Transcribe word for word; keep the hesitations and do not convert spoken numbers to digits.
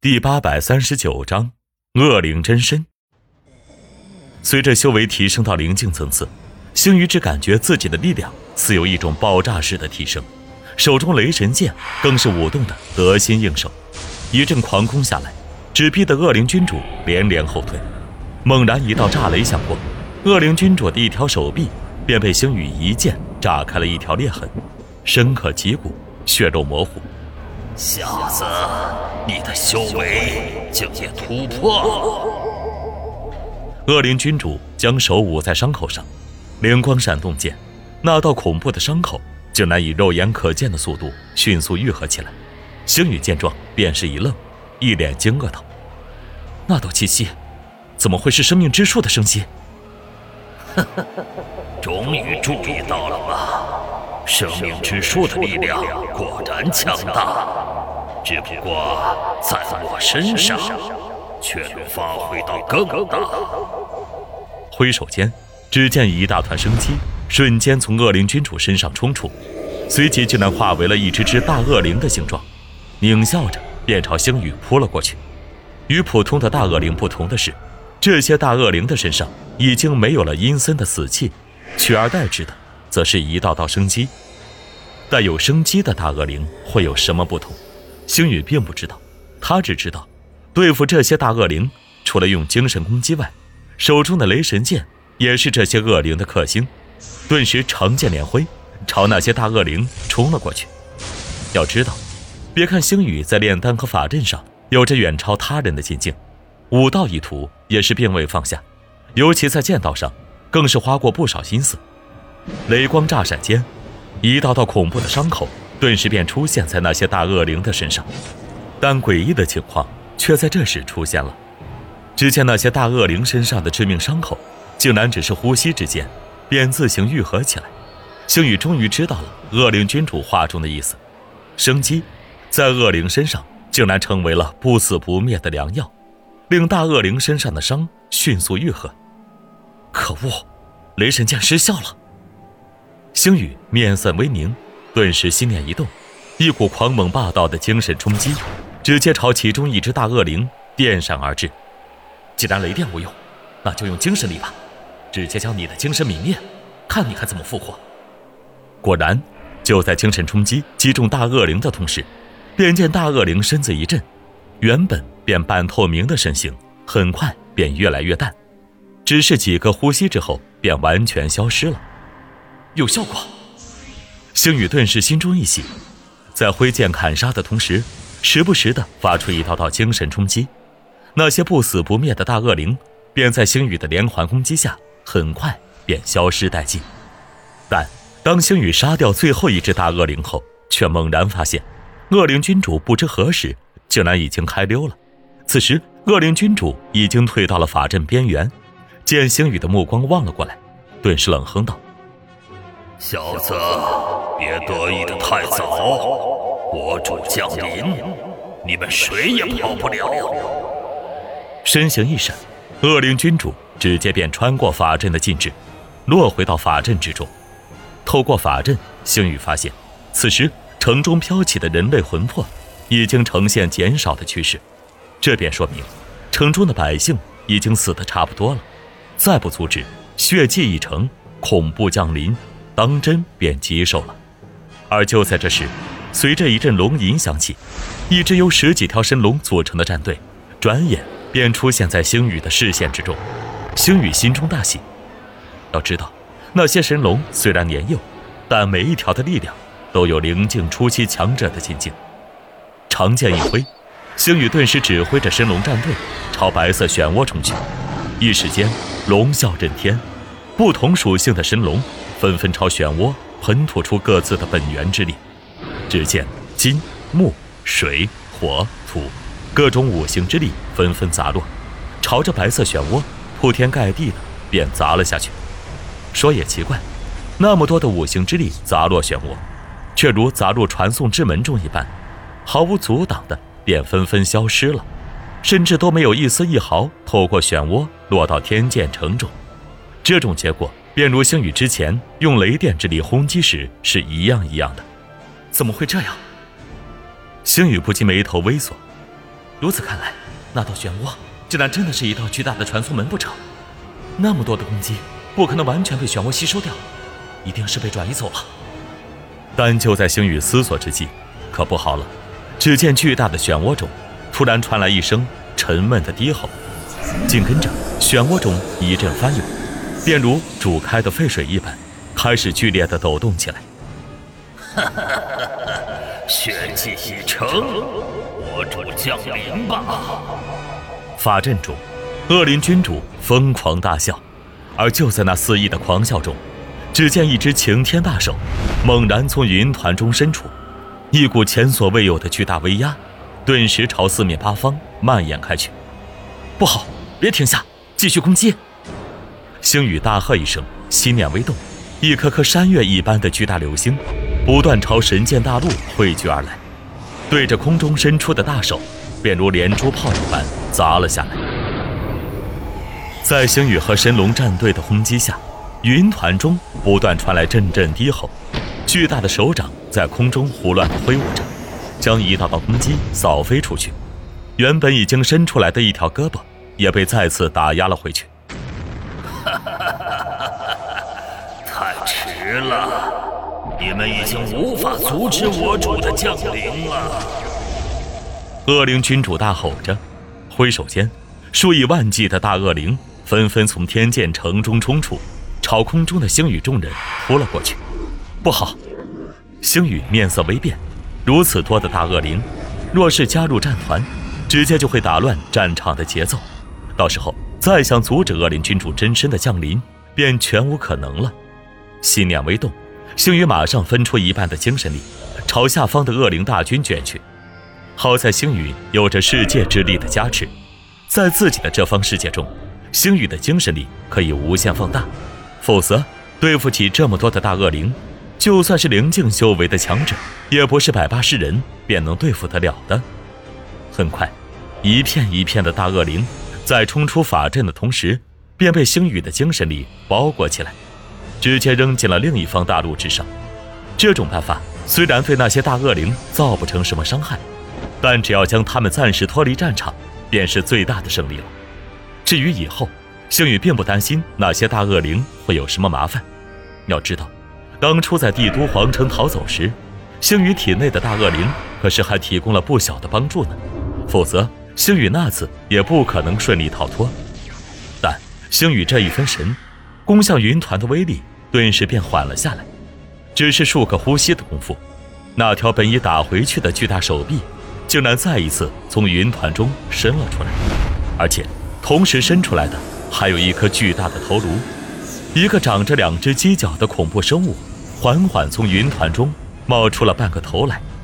第八百三十九章恶灵真身。随着修为提升到灵境层次，星宇只感觉自己的力量似有一种爆炸式的提升，手中雷神剑更是舞动的得心应手，一阵狂攻下来，只逼得恶灵君主连连后退。猛然一道炸雷响过，恶灵君主的一条手臂便被星宇一剑炸开了一条裂痕，深刻脊骨，血肉模糊。 小子，你的修为竟也突破了！ 恶灵君主将手捂在伤口上，灵光闪动间，那道恐怖的伤口竟然以肉眼可见的速度迅速愈合起来。星宇见状便是一愣，一脸惊愕道：“那道气息，怎么会是生命之树的生机？” 终于注意到了吗？生命之树的力量果然强大，只不过在我身上却能发挥到更大。 挥手间，只见一大团生机瞬间从恶灵君主身上冲出，随即竟然化为了一只只大恶灵的形状，狞笑着便朝星宇扑了过去。与普通的大恶灵不同的是，这些大恶灵的身上已经没有了阴森的死气，取而代之的则是一道道生机。带有生机的大恶灵会有什么不同？星宇并不知道，他只知道对付这些大恶灵，除了用精神攻击外，手中的雷神剑也是这些恶灵的克星。顿时长剑连挥，朝那些大恶灵冲了过去。要知道，别看星宇在炼丹和法阵上有着远超他人的进境，武道一途也是并未放下，尤其在剑道上更是花过不少心思。雷光乍闪间，一道道恐怖的伤口顿时便出现在那些大恶灵的身上，但诡异的情况却在这时出现了。只见那些大恶灵身上的致命伤口竟然只是呼吸之间便自行愈合起来。星宇终于知道了恶灵君主话中的意思，生机在恶灵身上竟然成为了不死不灭的良药，令大恶灵身上的伤迅速愈合。可恶，雷神剑失效了！星宇面色微凝，顿时心念一动，一股狂猛霸道的精神冲击直接朝其中一只大恶灵电闪而至。既然雷电无用，那就用精神力吧，直接将你的精神泯灭，看你还怎么复活。果然，就在精神冲击击中大恶灵的同时，便见大恶灵身子一震，原本便半透明的身形很快便越来越淡，只是几个呼吸之后便完全消失了。有效果！星宇顿时心中一喜，在挥剑砍杀的同时，时不时地发出一道道精神冲击。那些不死不灭的大恶灵便在星宇的连环攻击下很快便消失殆尽。但当星宇杀掉最后一只大恶灵后，却猛然发现恶灵君主不知何时竟然已经开溜了。此时恶灵君主已经退到了法阵边缘，见星宇的目光望了过来，顿时冷哼道： 小子，别得意得太早，我主降临，你们谁也跑不了。 身形一闪，恶灵君主直接便穿过法阵的禁制，落回到法阵之中。透过法阵，星宇发现此时城中飘起的人类魂魄已经呈现减少的趋势，这便说明城中的百姓已经死得差不多了，再不阻止，血迹一城，恐怖降临，当真便棘手了。而就在这时，随着一阵龙吟响起，一支由十几条神龙组成的战队转眼便出现在星宇的视线之中。星宇心中大喜，要知道那些神龙虽然年幼，但每一条的力量都有灵境初期强者的进境。长剑一挥，星宇顿时指挥着神龙战队朝白色漩涡冲去。一时间龙啸震天，不同属性的神龙纷纷朝漩涡喷吐出各自的本源之力。只见金、木、水、火、土各种五行之力纷纷砸落，朝着白色漩涡铺天盖地的便砸了下去。说也奇怪，那么多的五行之力砸落漩涡，却如砸入传送之门中一般，毫无阻挡的便纷纷消失了，甚至都没有一丝一毫透过漩涡落到天剑城中。这种结果便如星宇之前用雷电之力轰击时是一样一样的。怎么会这样？星宇不禁眉头微锁， 如此看来，那道漩涡竟然真的是一道巨大的传送门不成？那么多的攻击，不可能完全被漩涡吸收掉，一定是被转移走了。但就在星宇思索之际，可不好了！只见巨大的漩涡中，突然传来一声沉闷的低吼，紧跟着漩涡中一阵翻涌，便如煮开的沸水一般，开始剧烈地抖动起来。 哈哈哈哈！血气已成，我主降临吧！ 法阵中，恶灵君主疯狂大笑，而就在那肆意的狂笑中，只见一只擎天大手猛然从云团中伸出，一股前所未有的巨大威压，顿时朝四面八方蔓延开去。不好，别停下，继续攻击！星宇大喝一声，心念微动，一颗颗山岳一般的巨大流星不断朝神剑大陆汇聚而来，对着空中伸出的大手便如连珠炮一般砸了下来。在星宇和神龙战队的轰击下，云团中不断传来阵阵低吼，巨大的手掌在空中胡乱地挥舞着，将一道道攻击扫飞出去。原本已经伸出来的一条胳膊也被再次打压了回去。 太迟了，你们已经无法阻止我主的降临了！ 恶灵君主大吼着，挥手间，数以万计的大恶灵纷纷从天剑城中冲出，朝空中的星宇众人扑了过去。不好！星宇面色微变，如此多的大恶灵，若是加入战团，直接就会打乱战场的节奏，到时候再想阻止恶灵君主真身的降临，便全无可能了。心念微动，星宇马上分出一半的精神力，朝下方的恶灵大军卷去。好在星宇有着世界之力的加持，在自己的这方世界中，星宇的精神力可以无限放大，否则对付起这么多的大恶灵，就算是灵境修为的强者，也不是百八十人便能对付得了的。很快，一片一片的大恶灵在冲出法阵的同时，便被星宇的精神力包裹起来，直接扔进了另一方大陆之上。这种办法虽然对那些大恶灵造不成什么伤害，但只要将他们暂时脱离战场，便是最大的胜利了。至于以后，星宇并不担心那些大恶灵会有什么麻烦。要知道，当初在帝都皇城逃走时，星宇体内的大恶灵可是还提供了不小的帮助呢，否则星宇那次也不可能顺利逃脱。但星宇这一分神，攻向云团的威力顿时便缓了下来，只是数个呼吸的功夫，那条本已打回去的巨大手臂竟然再一次从云团中伸了出来，而且同时伸出来的还有一颗巨大的头颅。一个长着两只犄角的恐怖生物缓缓从云团中冒出了半个头来，